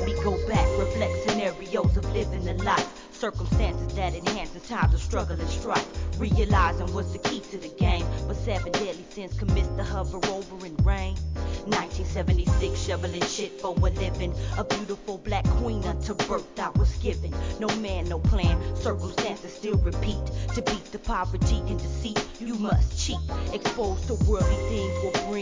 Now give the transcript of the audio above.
me go back, reflect scenarios of living a life. Circumstances that enhance in times of struggle and strife. Realizing what's the key to the game. But 7 deadly sins commits to hover over in rain. 1976, shoveling shit for a living. A beautiful black queen unto birth I was given. No man, no plan, circumstances still repeat. To beat the poverty and deceit, you must cheat. Exposed to worldly things will bring